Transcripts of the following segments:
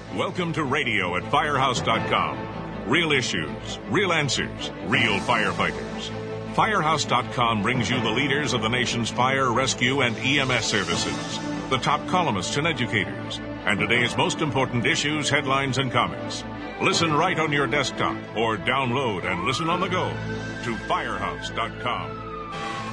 Welcome to radio at Firehouse.com. Real issues, real answers, real firefighters. Firehouse.com brings you the leaders of the nation's fire, rescue, and EMS services, the top columnists and educators, and today's most important issues, headlines, and comments. Listen right on your desktop or download and listen on the go to Firehouse.com.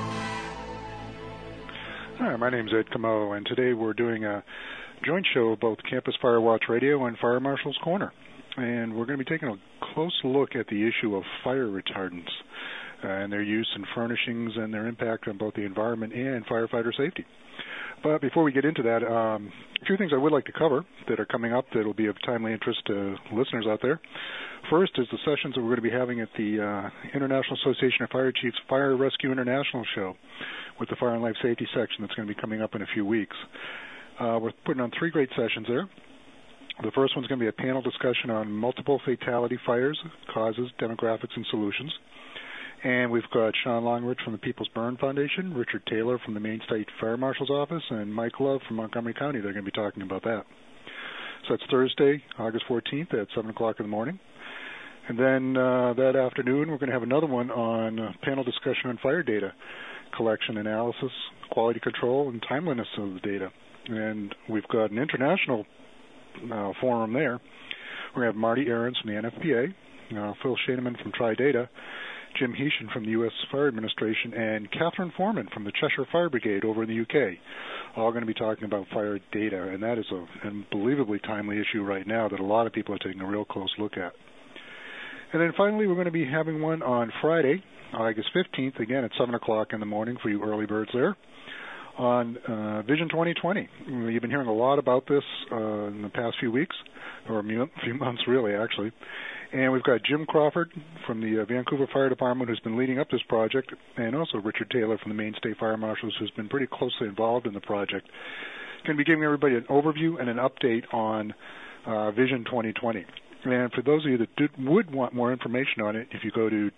Hi, my name's Ed Camo, and today we're doing a joint show of both Campus Fire Watch Radio and Fire Marshal's Corner. And we're going to be taking a close look at the issue of fire retardants and their use in furnishings and their impact on both the environment and firefighter safety. But before we get into that, a few things I would like to cover that are coming up that will be of timely interest to listeners out there. First is the sessions that we're going to be having at the International Association of Fire Chiefs Fire Rescue International show with the Fire and Life Safety section that's going to be coming up in a few weeks. We're putting on 3 great sessions there. The first one's going to be a panel discussion on multiple fatality fires, causes, demographics, and solutions. And we've got Sean Longridge from the People's Burn Foundation, Richard Taylor from the Maine State Fire Marshal's Office, and Mike Love from Montgomery County. They're going to be talking about that. So that's Thursday, August 14th at 7 o'clock in the morning. And then that afternoon, we're going to have another one on panel discussion on fire data, collection, analysis, quality control, and timeliness of the data. And we've got an international forum there. We're going to have Marty Ahrens from the NFPA, Phil Shaneman from TriData, Jim Heeshen from the U.S. Fire Administration, and Catherine Foreman from the Cheshire Fire Brigade over in the U.K., all going to be talking about fire data. And that is an unbelievably timely issue right now that a lot of people are taking a real close look at. And then finally, we're going to be having one on Friday, August 15th, again at 7 o'clock in the morning for you early birds there, on Vision 2020. You've been hearing a lot about this in the past few weeks, or a few months really, actually. And we've got Jim Crawford from the Vancouver Fire Department who's been leading up this project, and also Richard Taylor from the Maine State Fire Marshals who's been pretty closely involved in the project. Going to be giving everybody an overview and an update on Vision 2020. And for those of you that would want more information on it, if you go to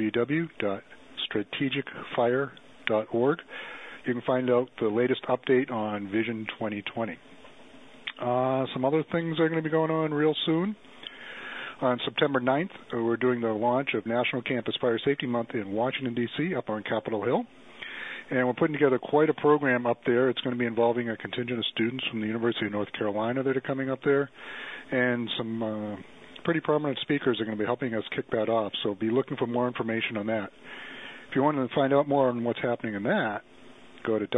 www.strategicfire.org, you can find out the latest update on Vision 2020. Some other things are going to be going on real soon. On September 9th, we're doing the launch of National Campus Fire Safety Month in Washington, D.C., up on Capitol Hill. And we're putting together quite a program up there. It's going to be involving a contingent of students from the University of North Carolina that are coming up there. And some pretty prominent speakers are going to be helping us kick that off. So be looking for more information on that. If you want to find out more on what's happening in that, go to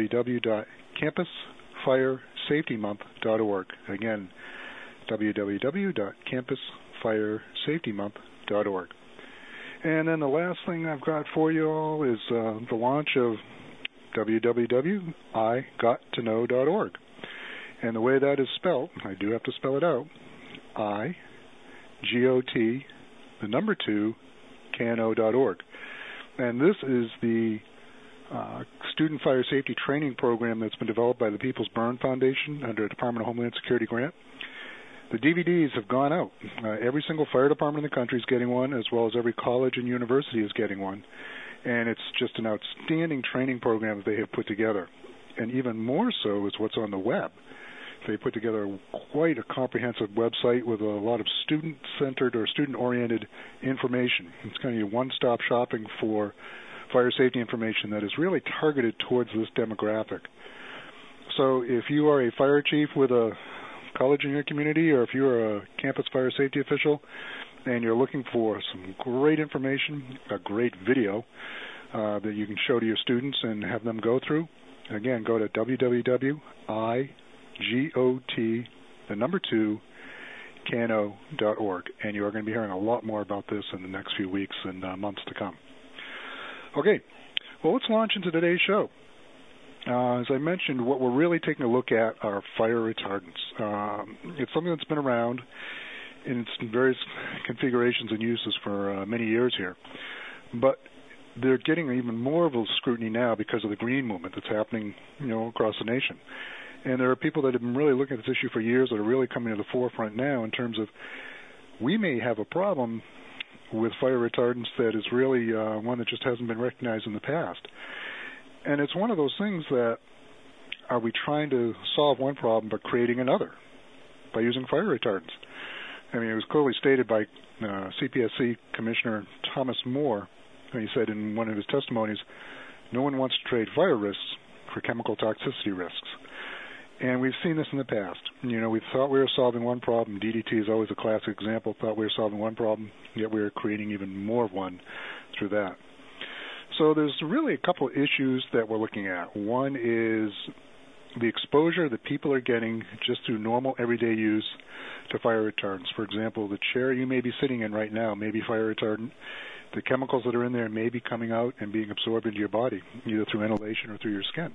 www.campusfiresafetymonth.org. Again, www.campusfiresafetymonth.org. And then the last thing I've got for you all is the launch of www.igottoKnow.org. And the way that is spelled, I do have to spell it out, IGOT2KNO.org. And this is the student fire safety training program that's been developed by the People's Burn Foundation under a Department of Homeland Security grant. The DVDs have gone out. Every single fire department in the country is getting one, as well as every college and university is getting one. And it's just an outstanding training program that they have put together. And even more so is what's on the web. They put together quite a comprehensive website with a lot of student-centered or student-oriented information. It's kind of your one-stop shopping for fire safety information that is really targeted towards this demographic. So if you are a fire chief with a college in your community, or if you're a campus fire safety official and you're looking for some great information, a great video that you can show to your students and have them go through, again, go to www.igotKNO.org, and you are going to be hearing a lot more about this in the next few weeks and months to come. Okay, well, let's launch into today's show. As I mentioned, what we're really taking a look at are fire retardants. It's something that's been around in its various configurations and uses for many years here. But they're getting even more of a scrutiny now because of the green movement that's happening, across the nation. And there are people that have been really looking at this issue for years that are really coming to the forefront now in terms of we may have a problem with fire retardants that is really one that just hasn't been recognized in the past. And it's one of those things that, are we trying to solve one problem but creating another? by using fire retardants. I mean, it was clearly stated by CPSC Commissioner Thomas Moore. He said in one of his testimonies, no one wants to trade fire risks for chemical toxicity risks. And we've seen this in the past. You know, we thought we were solving one problem. DDT is always a classic example. Thought we were solving one problem, yet we were creating even more of one through that. So there's really a couple of issues that we're looking at. One is the exposure that people are getting just through normal everyday use to fire retardants. For example, the chair you may be sitting in right now may be fire retardant. The chemicals that are in there may be coming out and being absorbed into your body, either through inhalation or through your skin.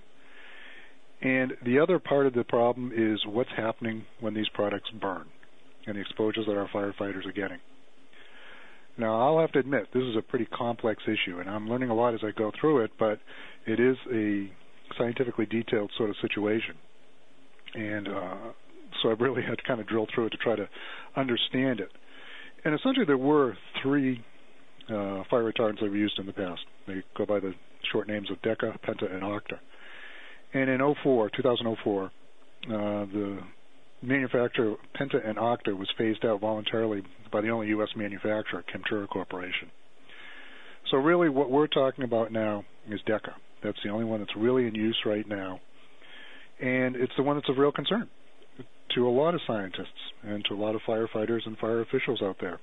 And the other part of the problem is what's happening when these products burn and the exposures that our firefighters are getting. Now, I'll have to admit, this is a pretty complex issue, and I'm learning a lot as I go through it, but it is a scientifically detailed sort of situation. And so I really had to kind of drill through it to try to understand it. And essentially there were three fire retardants that were used in the past. They go by the short names of Deca, Penta, and Octa. And in 2004, the manufacturer Penta and Octa was phased out voluntarily by the only U.S. manufacturer, Chemtura Corporation. So really what we're talking about now is Deca. That's the only one that's really in use right now. And it's the one that's of real concern to a lot of scientists and to a lot of firefighters and fire officials out there.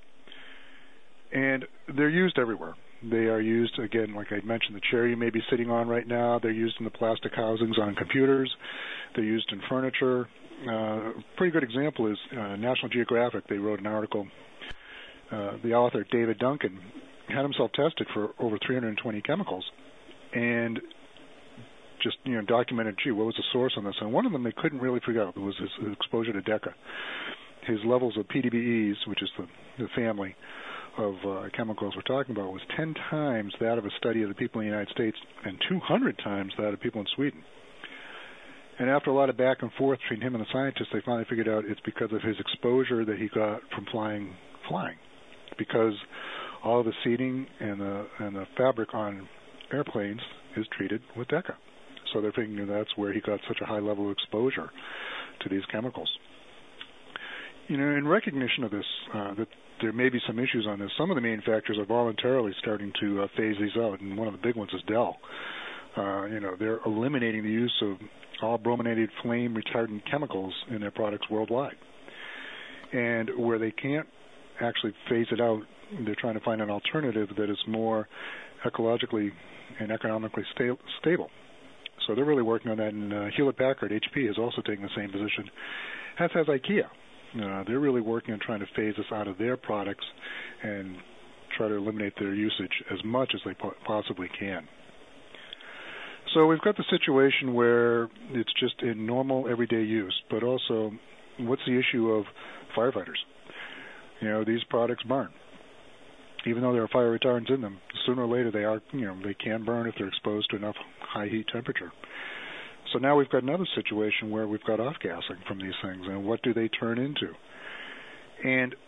And they're used everywhere. They are used, again, like I mentioned, the chair you may be sitting on right now. They're used in the plastic housings on computers. They're used in furniture. A pretty good example is National Geographic. They wrote an article. The author, David Duncan, had himself tested for over 320 chemicals and just documented, gee, what was the source on this? And one of them they couldn't really figure out was his exposure to Deca. His levels of PDBEs, which is the family of chemicals we're talking about, was 10 times that of a study of the people in the United States and 200 times that of people in Sweden. And after a lot of back and forth between him and the scientists, they finally figured out it's because of his exposure that he got from flying, because all the seating and the fabric on airplanes is treated with Deca. So they're thinking that's where he got such a high level of exposure to these chemicals. In recognition of this, that there may be some issues on this, some of the manufacturers are voluntarily starting to phase these out, and one of the big ones is Dell. They're eliminating the use of all brominated flame retardant chemicals in their products worldwide. And where they can't actually phase it out, they're trying to find an alternative that is more ecologically and economically stable. So they're really working on that, and Hewlett-Packard, HP, is also taking the same position, as has IKEA. They're really working on trying to phase this out of their products and try to eliminate their usage as much as they possibly can. So we've got the situation where it's just in normal everyday use, but also what's the issue of firefighters? These products burn. Even though there are fire retardants in them, sooner or later they can burn if they're exposed to enough high heat temperature. So now we've got another situation where we've got off-gassing from these things, and what do they turn into? And,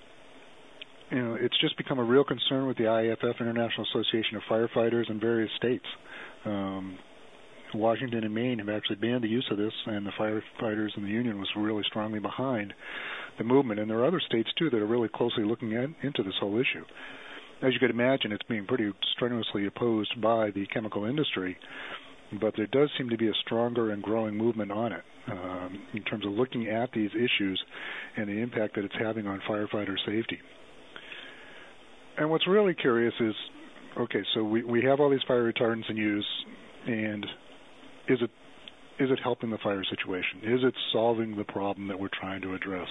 it's just become a real concern with the IAFF, International Association of Firefighters, in various states. Washington and Maine have actually banned the use of this, and the firefighters and the union was really strongly behind the movement. And there are other states, too, that are really closely looking into this whole issue. As you could imagine, it's being pretty strenuously opposed by the chemical industry, but there does seem to be a stronger and growing movement on it in terms of looking at these issues and the impact that it's having on firefighter safety. And what's really curious is, okay, so we have all these fire retardants in use, and is it helping the fire situation? Is it solving the problem that we're trying to address?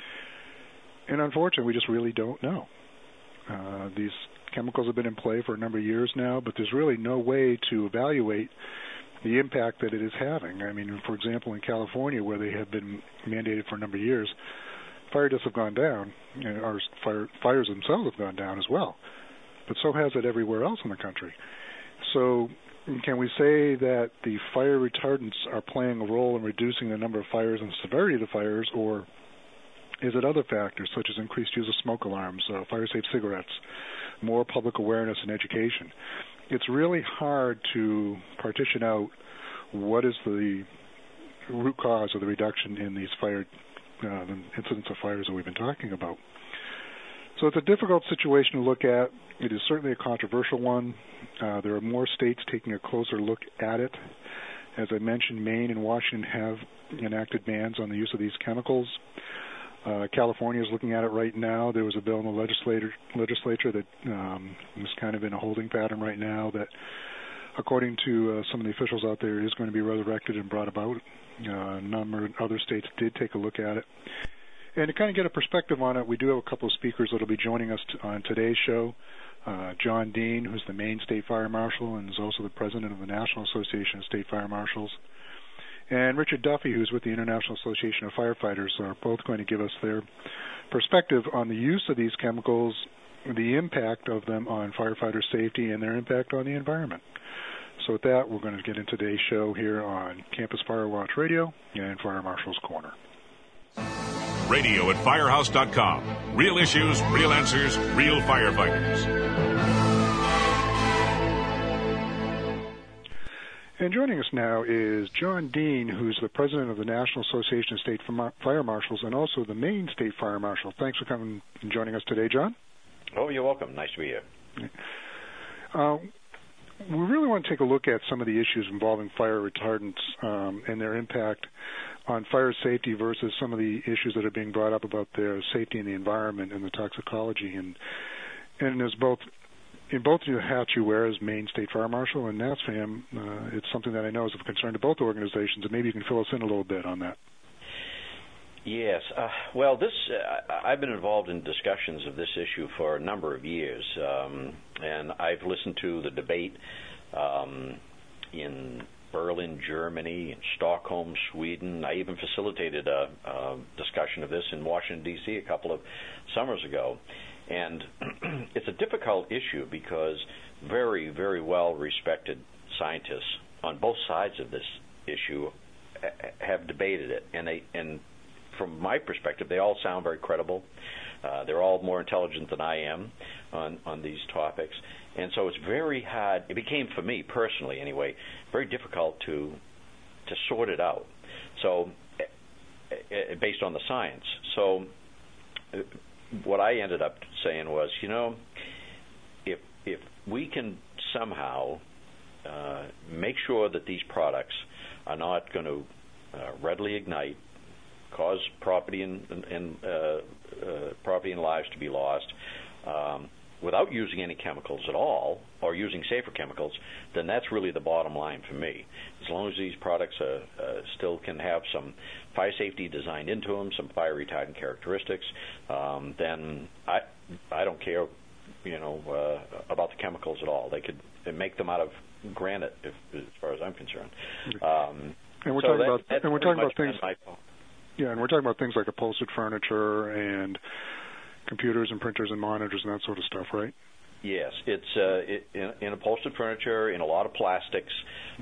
And unfortunately, we just really don't know. These chemicals have been in play for a number of years now, but there's really no way to evaluate the impact that it is having. I mean, for example, in California, where they have been mandated for a number of years, fire deaths have gone down, and our fires themselves have gone down as well. But so has it everywhere else in the country. So can we say that the fire retardants are playing a role in reducing the number of fires and severity of the fires, or is it other factors such as increased use of smoke alarms, fire-safe cigarettes, more public awareness and education? It's really hard to partition out what is the root cause of the reduction in these fire the incidents of fires that we've been talking about. So it's a difficult situation to look at. It is certainly a controversial one. There are more states taking a closer look at it. As I mentioned, Maine and Washington have enacted bans on the use of these chemicals. California is looking at it right now. There was a bill in the legislature that is kind of in a holding pattern right now that, according to some of the officials out there, is going to be resurrected and brought about. A number of other states did take a look at it. And to kind of get a perspective on it, we do have a couple of speakers that will be joining us on today's show. John Dean, who's the Maine State Fire Marshal and is also the president of the National Association of State Fire Marshals, and Richard Duffy, who's with the International Association of Firefighters, are both going to give us their perspective on the use of these chemicals, the impact of them on firefighter safety, and their impact on the environment. So with that, we're going to get into today's show here on Campus Fire Watch Radio and Fire Marshal's Corner. Radio at firehouse.com. Real issues, real answers, real firefighters. And joining us now is John Dean, who's the president of the National Association of State Fire Marshals and also the Maine State Fire Marshal. Thanks for coming and joining us today, John. Oh, you're welcome. Nice to be here. We really want to take a look at some of the issues involving fire retardants and their impact on fire safety versus some of the issues that are being brought up about their safety in the environment and the toxicology. And there's both in both the hats you wear as Maine State Fire Marshal and NASFAM, it's something that I know is of concern to both organizations, and maybe you can fill us in a little bit on that. Yes. Well, I've been involved in discussions of this issue for a number of years, and I've listened to the debate in Berlin, Germany, in Stockholm, Sweden. I even facilitated a discussion of this in Washington, D.C. a couple of summers ago. And it's a difficult issue because very, very well-respected scientists on both sides of this issue have debated it. And from my perspective, they all sound very credible. They're all more intelligent than I am on these topics. And so it's very hard. It became, for me personally anyway, very difficult to sort it out. So based on the science. So what I ended up saying was, if we can somehow make sure that these products are not going to readily ignite, cause property and lives to be lost, without using any chemicals at all, or using safer chemicals, then that's really the bottom line for me. As long as these products still can have some fire safety designed into them, some fire retardant characteristics, then I don't care, about the chemicals at all. They could make them out of granite, as far as I'm concerned. And we're talking about things. Yeah, and we're talking about things like upholstered furniture and computers and printers and monitors and that sort of stuff, right? Yes, it's in upholstered furniture, in a lot of plastics,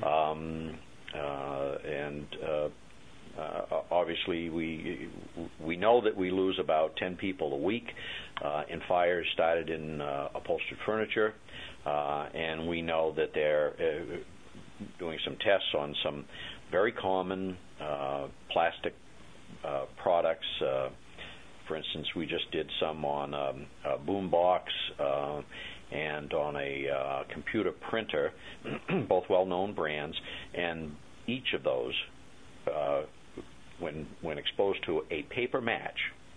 and obviously we know that we lose about 10 people a week in fires started in upholstered furniture, and we know that they're doing some tests on some very common plastic products. For instance, we just did some on a boom box and on a computer printer, both well-known brands, and each of those, when exposed to a paper match,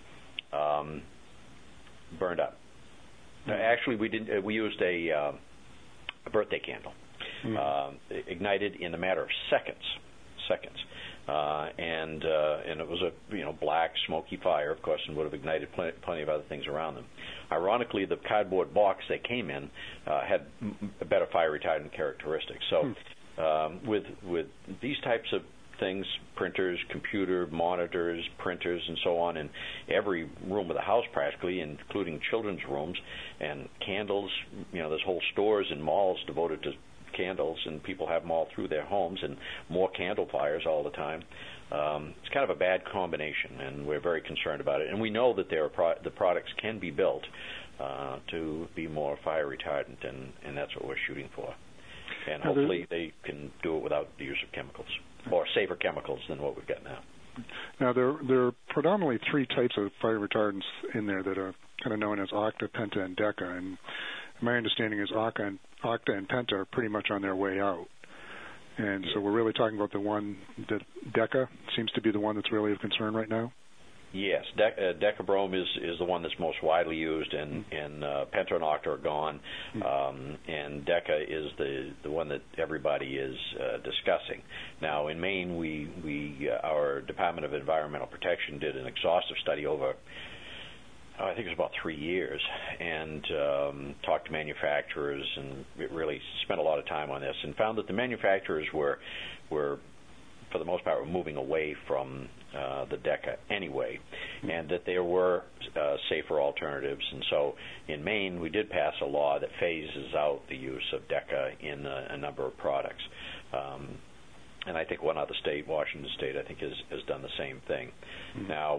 burned up. Actually, we used a birthday candle, ignited in a matter of seconds. And it was a black smoky fire, of course, and would have ignited plenty of other things around them. Ironically, the cardboard box they came in had better fire retardant characteristics. So with these types of things, printers, computer monitors, printers, and so on, in every room of the house practically, including children's rooms, and candles, there's whole stores and malls devoted to candles, and people have them all through their homes, and more candle fires all the time. It's kind of a bad combination, and we're very concerned about it. And we know that the products can be built to be more fire retardant, and that's what we're shooting for. And hopefully they can do it without the use of chemicals, or safer chemicals than what we've got now. Now, there are predominantly three types of fire retardants in there that are kind of known as Octa, Penta, and Deca. And my understanding is Octa and Penta are pretty much on their way out. And so we're really talking about the one that Deca seems to be the one that's really of concern right now? Yes, Decabrome is the one that's most widely used, and Penta and Octa are gone, and Deca is the one that everybody is discussing. Now, in Maine, our Department of Environmental Protection did an exhaustive study over, I think it was about 3 years, and talked to manufacturers and really spent a lot of time on this, and found that the manufacturers were for the most part, were moving away from the Deca anyway, and that there were safer alternatives. And so in Maine, we did pass a law that phases out the use of Deca in a number of products. And I think one other state, Washington State, I think has done the same thing. Now,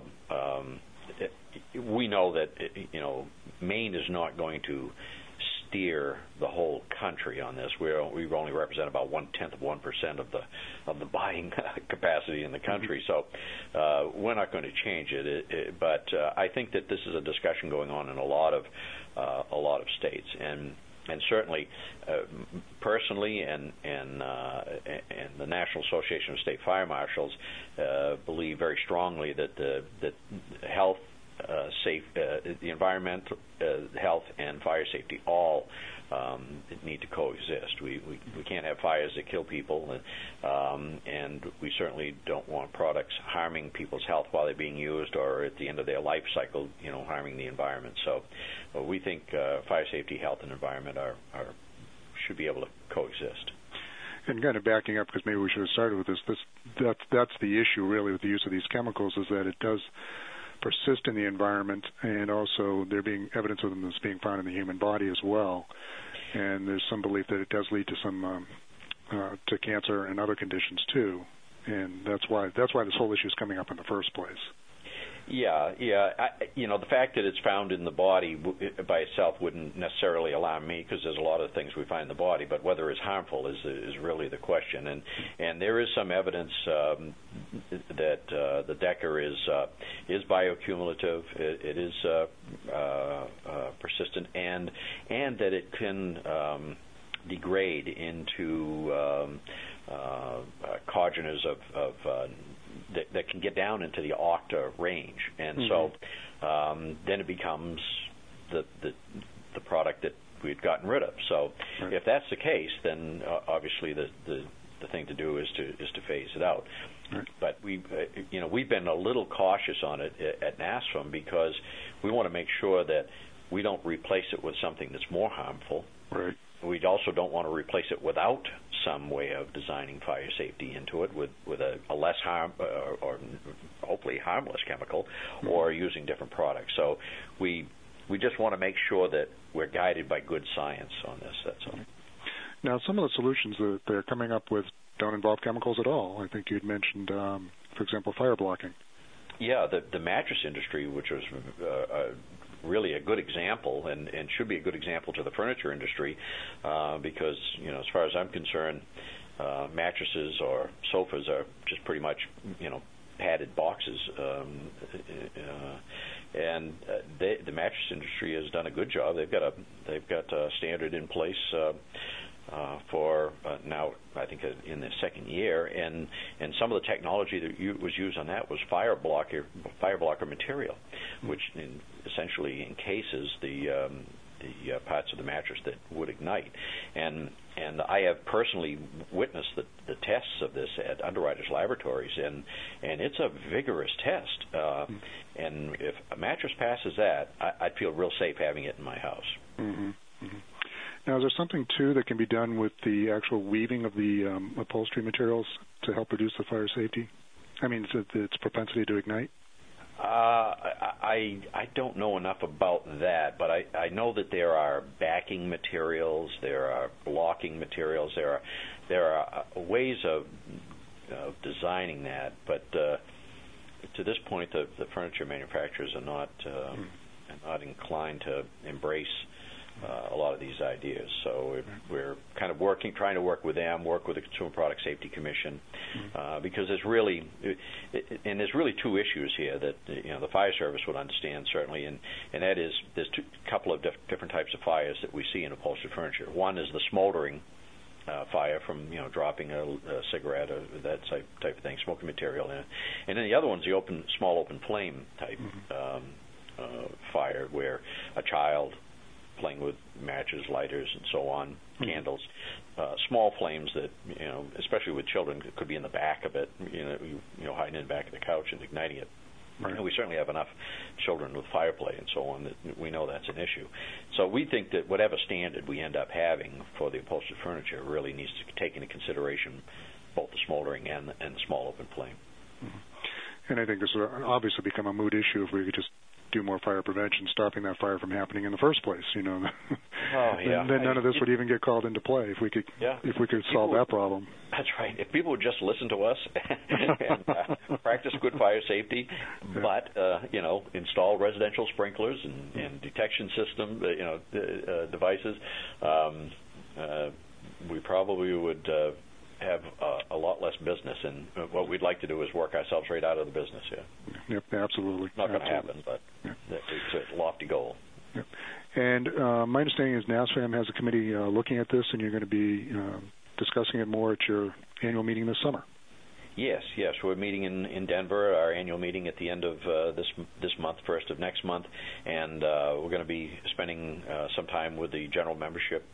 we know that Maine is not going to steer the whole country on this. We only represent about 1/10% of the buying capacity in the country, so we're not going to change it. But I think that this is a discussion going on in a lot of states, and certainly, personally, and the National Association of State Fire Marshals believe very strongly that that health. The environment, health, and fire safety all need to coexist. We can't have fires that kill people, and we certainly don't want products harming people's health while they're being used, or at the end of their life cycle, harming the environment. So we think fire safety, health, and environment should be able to coexist. And kind of backing up, because maybe we should have started with this. That's the issue really with the use of these chemicals, is that it does persist in the environment, and also there being evidence of them that's being found in the human body as well. And there's some belief that it does lead to some to cancer and other conditions too. And that's why this whole issue is coming up in the first place. Yeah. The fact that it's found in the body by itself wouldn't necessarily alarm me, because there's a lot of things we find in the body, but whether it's harmful is really the question. And there is some evidence that the Deca is bioaccumulative. It is persistent, and that it can degrade into congeners of that can get down into the Octa range, and so then it becomes the product that we'd gotten rid of. So if that's the case, then obviously the thing to do is to phase it out. Right. But we've been a little cautious on it at NASFM, because we want to make sure that we don't replace it with something that's more harmful. Right. We also don't want to replace it without some way of designing fire safety into it, with a less harm or hopefully harmless chemical, or using different products. So we just want to make sure that we're guided by good science on this. That's all. Now, some of the solutions that they're coming up with don't involve chemicals at all. I think you'd mentioned, for example, fire blocking. Yeah, the mattress industry, which was really a good example, and should be a good example to the furniture industry, because as far as I'm concerned, mattresses or sofas are just pretty much padded boxes, and the mattress industry has done a good job. They've got a standard in place for now, I think in the second year, and some of the technology that was used on that was fire blocker material, which essentially encases the parts of the mattress that would ignite. And I have personally witnessed the tests of this at Underwriters Laboratories, and it's a vigorous test. And if a mattress passes that, I'd feel real safe having it in my house. Mm-hmm. Mm-hmm. Now, is there something, too, that can be done with the actual weaving of the upholstery materials to help reduce the fire safety? I mean, its propensity to ignite? I don't know enough about that, but I know that there are backing materials, there are blocking materials, there are ways of designing that, but to this point, the furniture manufacturers are not inclined to embrace a lot of these ideas. So we're kind of trying to work with them, work with the Consumer Product Safety Commission, because there's really two issues here that the fire service would understand certainly, and that is there's a couple of different types of fires that we see in upholstered furniture. One is the smoldering fire from dropping a cigarette or that type of thing, smoking material in it, and then the other one's the small open flame type fire where a child playing with matches, lighters, and so on, candles, small flames that especially with children, could be in the back of it, hiding in the back of the couch and igniting it. Right. And we certainly have enough children with fire play and so on that we know that's an issue. So we think that whatever standard we end up having for the upholstered furniture really needs to take into consideration both the smoldering and the small open flame. And I think this will obviously become a moot issue if we could just do more fire prevention, stopping that fire from happening in the first place. Then none of this would even get called into play if we could solve that problem. That's right. If people would just listen to us and practice good fire safety, but install residential sprinklers and detection system devices, we probably would have a lot less business, and what we'd like to do is work ourselves right out of the business. Yep, absolutely. Not going to happen, but it's a lofty goal. Yep. And my understanding is NASFAM has a committee looking at this, and you're going to be discussing it more at your annual meeting this summer. Yes. We're meeting in Denver, our annual meeting at the end of this month, first of next month, and we're going to be spending some time with the general membership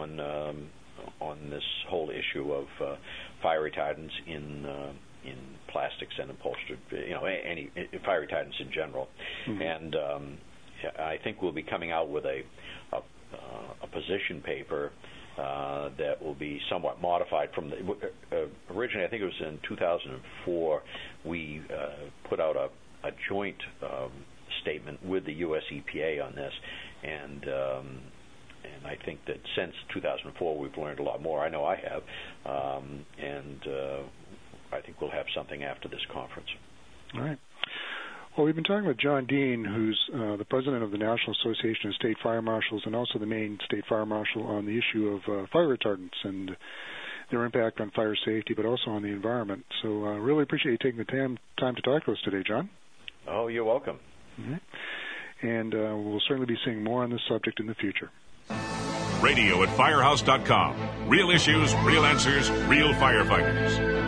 on this whole issue of fire retardants in plastics and upholstered, any fire retardants in general. And I think we'll be coming out with a position paper that will be somewhat modified from originally. I think it was in 2004 we put out a joint statement with the U.S. EPA on this, and I think that since 2004 we've learned a lot more. I know I have, and I think we'll have something after this conference. All right. Well, we've been talking with John Dean, who's the president of the National Association of State Fire Marshals and also the Maine State Fire Marshal, on the issue of fire retardants and their impact on fire safety, but also on the environment. So I really appreciate you taking the time to talk to us today, John. Oh, you're welcome. And we'll certainly be seeing more on this subject in the future. Radio at Firehouse.com. Real issues, real answers, real firefighters.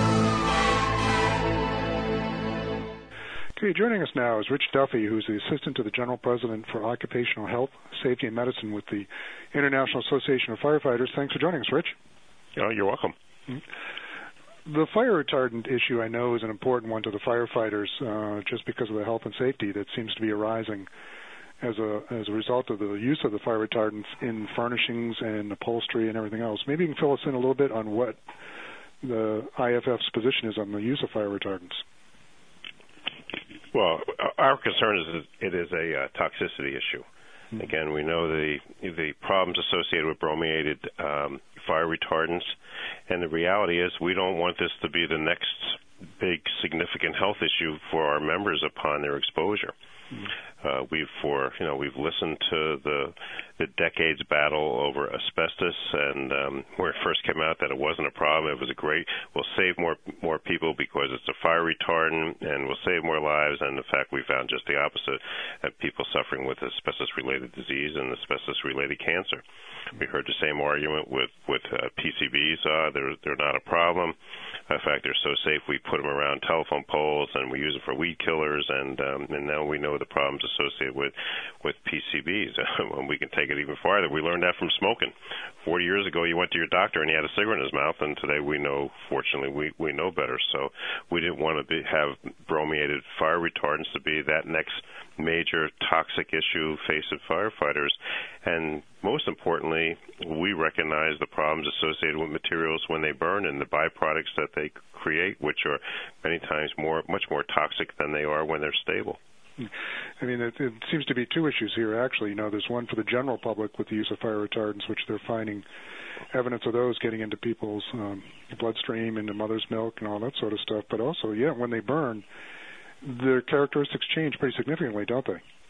Okay, joining us now is Rich Duffy, who's the Assistant to the General President for Occupational Health, Safety, and Medicine with the International Association of Firefighters. Thanks for joining us, Rich. Oh, you're welcome. The fire retardant issue, I know, is an important one to the firefighters just because of the health and safety that seems to be arising as a result of the use of the fire retardants in furnishings and upholstery and everything else. Maybe you can fill us in a little bit on what the IFF's position is on the use of fire retardants. Well, our concern is it is a toxicity issue. Again, we know the problems associated with brominated fire retardants, and the reality is we don't want this to be the next big significant health issue for our members upon their exposure. We've listened to the decades battle over asbestos, and where it first came out that it wasn't a problem, it was we'll save more people because it's a fire retardant, and we'll save more lives. And in fact, we found just the opposite, that people suffering with asbestos-related disease and asbestos-related cancer. We heard the same argument with PCBs. They're not a problem. In fact, they're so safe we put them around telephone poles and we use them for weed killers, and now we know the problems associated with PCBs. And we can take it even farther. We learned that from smoking. 40 years ago, you went to your doctor and he had a cigarette in his mouth, and today we know, fortunately, we know better. So we didn't want to have brominated fire retardants to be that next major toxic issue facing firefighters. And most importantly, we recognize the problems associated with materials when they burn and the byproducts that they create, which are many times much more toxic than they are when they're stable. I mean, it seems to be two issues here, actually. There's one for the general public with the use of fire retardants, which they're finding evidence of those getting into people's bloodstream, into mother's milk, and all that sort of stuff. But also, when they burn, their characteristics change pretty significantly, don't they?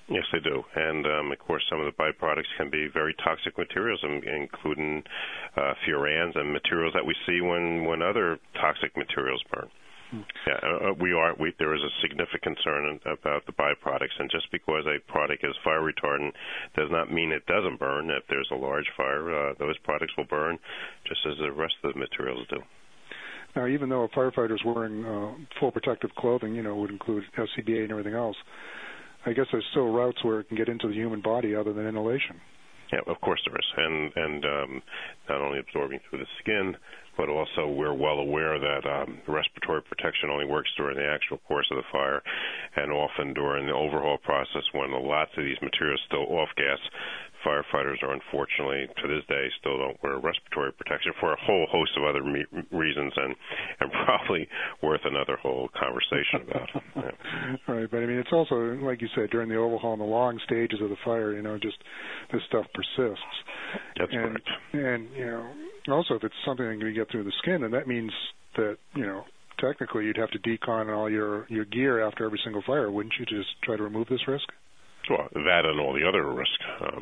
Yes, they do. And, of course, some of the byproducts can be very toxic materials, including furans and materials that we see when other toxic materials burn. Yeah, there is a significant concern about the byproducts, and just because a product is fire retardant does not mean it doesn't burn. If there's a large fire, those products will burn just as the rest of the materials do. Now, even though a firefighter is wearing full protective clothing, would include SCBA and everything else, I guess there's still routes where it can get into the human body other than inhalation. Yeah, of course there is, and not only absorbing through the skin, but also we're well aware that respiratory protection only works during the actual course of the fire, and often during the overhaul process when lots of these materials still off-gas. Firefighters are unfortunately, to this day, still don't wear respiratory protection for a whole host of other reasons, and probably worth another whole conversation about. Yeah. Right, but I mean, it's also, like you said, during the overhaul and the long stages of the fire, just this stuff persists. That's correct. And, also if it's something that can get through the skin, then that means that, technically you'd have to decon all your gear after every single fire. Wouldn't you just try to remove this risk? Well, that and all the other risks.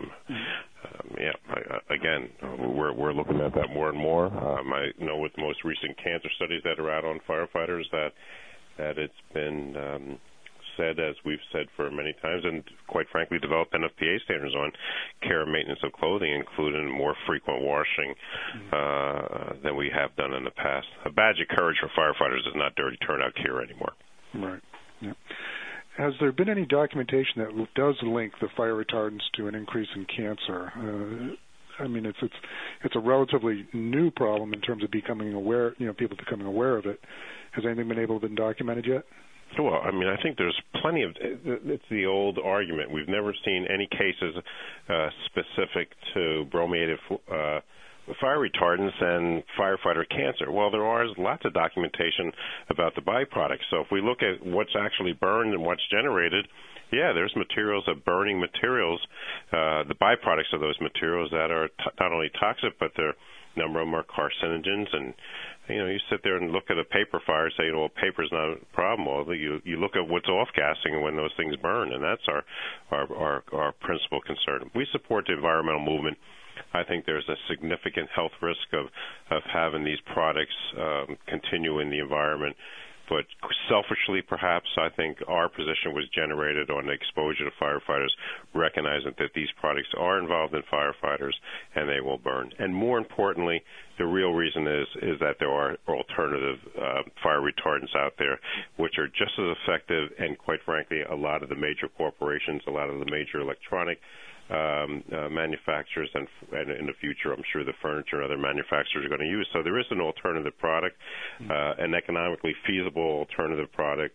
Again, we're looking at that more and more. I know with the most recent cancer studies that are out on firefighters that it's been said, as we've said for many times, and quite frankly developed NFPA standards on care and maintenance of clothing, including more frequent washing than we have done in the past. A badge of courage for firefighters is not dirty turnout gear anymore. Right. Yeah. Has there been any documentation that does link the fire retardants to an increase in cancer? I mean, it's a relatively new problem in terms of becoming aware, people becoming aware of it. Has anything been able to be documented yet? Well, I mean, I think there's plenty of, it's the old argument. We've never seen any cases specific to brominated fire retardants and firefighter cancer. Well, there are lots of documentation about the byproducts. So if we look at what's actually burned and what's generated, yeah, there's materials of burning materials, the byproducts of those materials that are not only toxic, but a number of them are carcinogens. And, you sit there and look at a paper fire and say, well, paper's not a problem. Well, you look at what's off-gassing when those things burn, and that's our principal concern. We support the environmental movement. I think there's a significant health risk of having these products continue in the environment. But selfishly, perhaps, I think our position was generated on the exposure to firefighters, recognizing that these products are involved in firefighters and they will burn. And more importantly, the real reason is that there are alternative fire retardants out there which are just as effective, and quite frankly, a lot of the major corporations, a lot of the major electronic manufacturers, and in the future, I'm sure the furniture and other manufacturers are going to use. So there is an alternative product, an economically feasible alternative product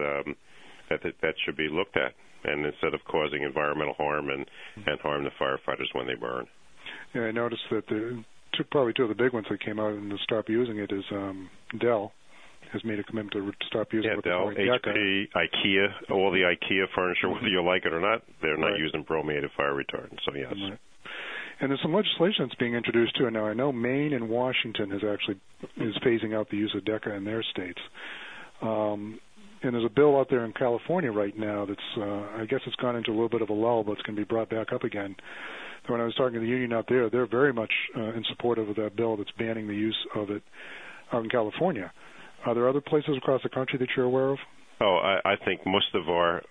that should be looked at, and instead of causing environmental harm and harm the firefighters when they burn. Yeah, I noticed that probably two of the big ones that came out and to stop using it is Dell has made a commitment to stop using it. Dell, HP, IKEA, all the IKEA furniture, whether you like it or not, they're not using brominated fire retardant. So yes. Right. And there's some legislation that's being introduced too. Now I know Maine and Washington is phasing out the use of DECA in their states. And there's a bill out there in California right now that's I guess it's gone into a little bit of a lull, but it's going to be brought back up again. When I was talking to the union out there, they're very much in support of that bill that's banning the use of it out in California. Are there other places across the country that you're aware of? Oh, I think most of our,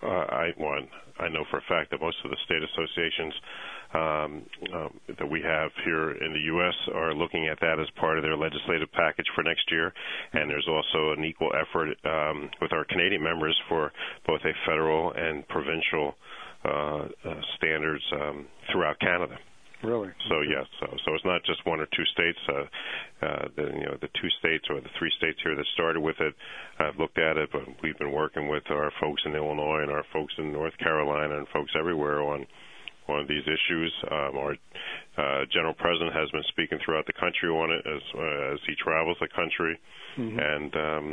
I know for a fact that most of the state associations that we have here in the U.S. are looking at that as part of their legislative package for next year. And there's also an equal effort with our Canadian members for both a federal and provincial standards throughout Canada. Really? So yes, so it's not just one or two states. The two states or the three states here that started with it have looked at it, but we've been working with our folks in Illinois and our folks in North Carolina and folks everywhere on these issues. Our general president has been speaking throughout the country on it as he travels the country, and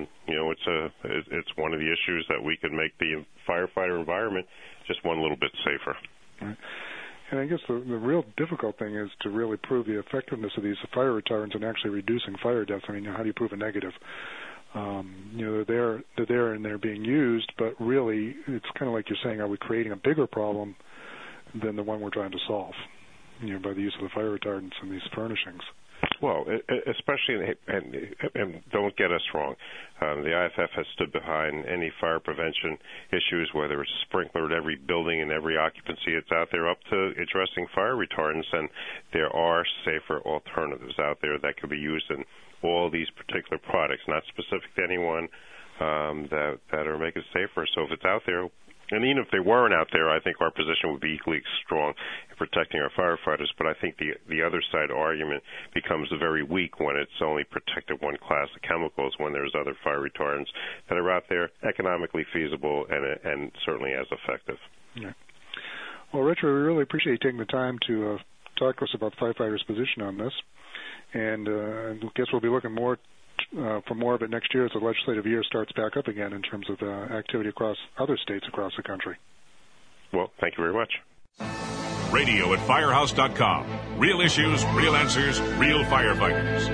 it's one of the issues that we can make the firefighter environment just one little bit safer. Right. And I guess the real difficult thing is to really prove the effectiveness of these fire retardants in actually reducing fire deaths. I mean, how do you prove a negative? They're there and they're being used, but really it's kind of like you're saying, are we creating a bigger problem than the one we're trying to solve, by the use of the fire retardants and these furnishings? Well, especially, and don't get us wrong, the IFF has stood behind any fire prevention issues, whether it's a sprinkler at every building and every occupancy it's out there, up to addressing fire retardants, and there are safer alternatives out there that could be used in all these particular products, not specific to anyone, that are making it safer. So if it's out there, and even if they weren't out there, I think our position would be equally strong in protecting our firefighters. But I think the other side argument becomes very weak when it's only protected one class of chemicals, when there's other fire retardants that are out there, economically feasible and certainly as effective. Yeah. Well, Richard, we really appreciate you taking the time to talk to us about the firefighters' position on this. And I guess we'll be looking for more of it next year as the legislative year starts back up again in terms of activity across other states across the country. Well, thank you very much. Radio at Firehouse.com. Real issues, real answers, real firefighters.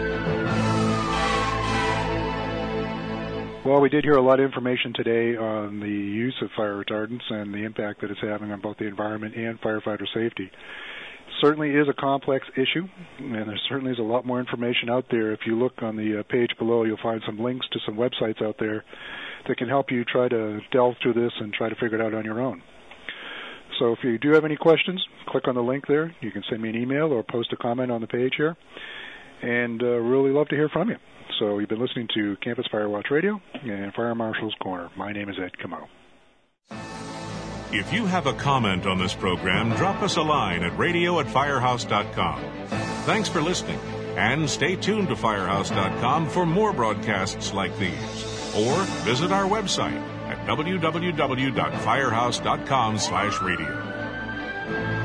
Well, we did hear a lot of information today on the use of fire retardants and the impact that it's having on both the environment and firefighter safety. Certainly is a complex issue, and there certainly is a lot more information out there. If you look on the page below, you'll find some links to some websites out there that can help you try to delve through this and try to figure it out on your own. So if you do have any questions, click on the link there. You can send me an email or post a comment on the page here, and really love to hear from you. So you've been listening to Campus Fire Watch Radio and Fire Marshal's Corner. My name is Ed Camo. If you have a comment on this program, drop us a line at radio@firehouse.com. Thanks for listening, and stay tuned to firehouse.com for more broadcasts like these. Or visit our website at www.firehouse.com/radio.